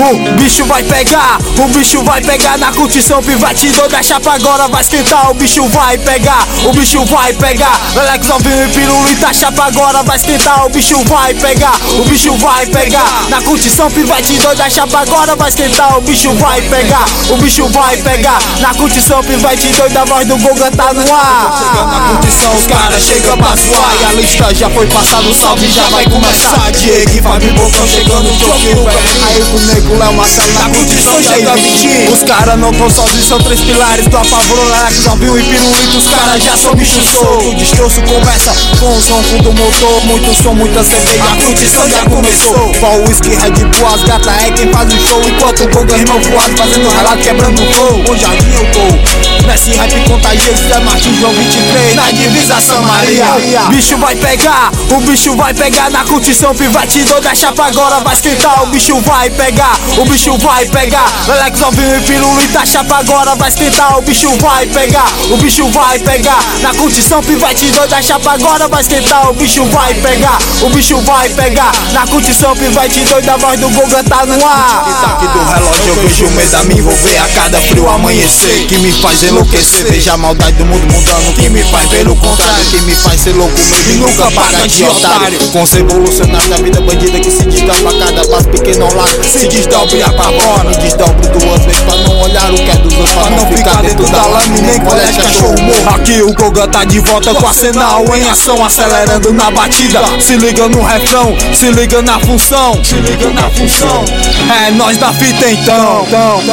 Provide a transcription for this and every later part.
O bicho vai pegar, o bicho vai pegar na curtição, pivete doida, chapa agora vai esquentar. O bicho vai pegar, o bicho vai pegar. Lelex novinho e pirulita, chapa agora vai esquentar. O bicho vai pegar, o bicho vai pegar na curtição, pivete doida, chapa agora vai esquentar. O bicho vai pegar, o bicho vai pegar na curtição, pivete doida, a voz do Goga tá no ar. Chegando na curtição, os caras chegam pra zoar. E a lista já foi passada, o salve já vai começar. Diego e Fábio Bocão chegando no jogo. Aí o nego Léo Marcelo na curtição chega a 20. Os caras não tão sozinhos, são três pilares do Apavoro, Lelex novinho e pirulito. Os caras já são bicho solto. O destroço começa com o som do motor. Muito som, muita cerveja, a curtição já começou. Pau, whisky, Red Bull, as gata é quem faz o show. Enquanto o Goga irmão voado fazendo relato, quebrando o flow. Bom Jardim eu tô nesse rap contagioso, Zé Martins, João 23, na divisa São Maria. Bicho vai pegar, o bicho vai pegar na curtição, pivete doida, chapa agora vai esquentar. O bicho vai pegar, o bicho vai pegar. Lelex novinho e pirulita, chapa agora vai esquentar. O bicho vai pegar, o bicho vai pegar na curtição, pivete doida, chapa agora vai esquentar. O bicho vai pegar, o bicho vai pegar na curtição, pivete doida, a voz do Goga tá no ar. E daqui do relógio eu vejo o medo a me envolver a cada frio amanhecer, que me faz enlouquecer. Veja a maldade do mundo mudando, que me faz ver o contrário, que me faz ser louco mesmo e nunca paga de otário. Com ser evolucionário da vida bandida que se desdobra a cada passo pequeno ao lado, se desdobre e apavora. Me desdobro duas vezes pra não olhar o que é dos outros, pra não ficar dentro da lama e nem colher cachorro morro. Aqui o Goga tá de volta com arsenal em ação, acelerando na batida. Se liga no refrão, se liga na função, se liga na função. É nós da fita então.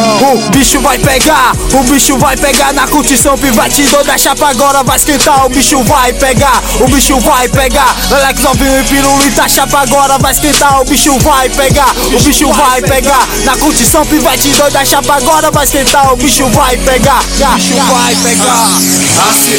O bicho vai pegar, o bicho vai pegar na curtição, pivete doida, chapa agora vai esquentar. O bicho vai pegar, o bicho vai pegar. Lelex novinho e pirulita, chapa agora vai esquentar. O bicho vai pegar, o bicho vai pegar na curtição, pivete doida, chapa agora vai esquentar. O bicho vai pegar, o bicho vai pegar. Assim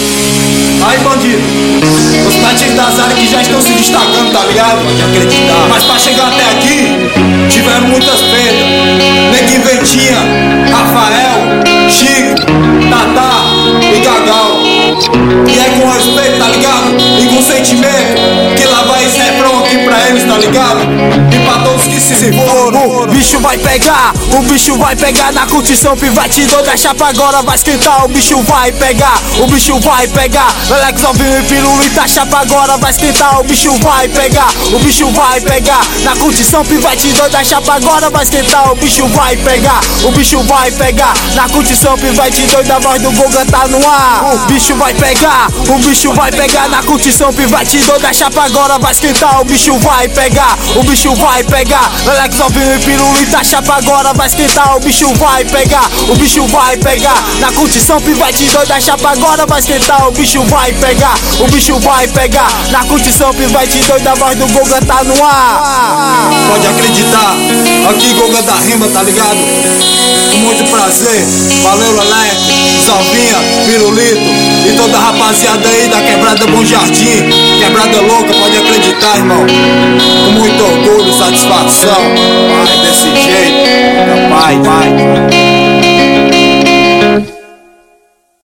vai. Aí bandido, os nativos das áreas que já estão se destacando, tá ligado? Pode acreditar. Mas pra chegar até aqui, tiveram muitas perdas. Neguinho Ventinha, Rafael, Chico, Tatá e Gagal. E é com respeito, tá ligado? E com sentimento que lá vai esse refrão aqui pra eles, tá ligado? E pra todos que se foram. O bicho vai pegar, o bicho vai pegar na curtição, pivete doida, chapa agora vai esquentar. O bicho vai pegar, o bicho vai pegar. Lelex novinho e pirulita, chapa agora vai esquentar. O bicho vai pegar, o bicho vai pegar na curtição, pivete doida, chapa agora vai esquentar. O bicho vai pegar, o bicho vai pegar na curtição, pivete doida, a voz do Goga tá no ar. O bicho vai pegar, o bicho vai pegar na curtição, pivete doida, chapa agora vai esquentar. O bicho vai pegar, o bicho vai pegar. Lelex novinho e pirulita, chapa agora vai esquentar. O bicho vai pegar, o bicho vai pegar na curtição, pivete doida, chapa agora vai esquentar. O bicho vai pegar, o bicho vai pegar na curtição, pivete doida, a voz do Goga tá no ar. Pode acreditar, aqui Goga da Rima, tá ligado? Com muito prazer, valeu Leleco, Salvinha, Pirulito e toda a rapaziada aí da Quebrada Bom Jardim, Quebrada Louca, pode acreditar, irmão. Com muito orgulho, satisfação, vai desse jeito, vai.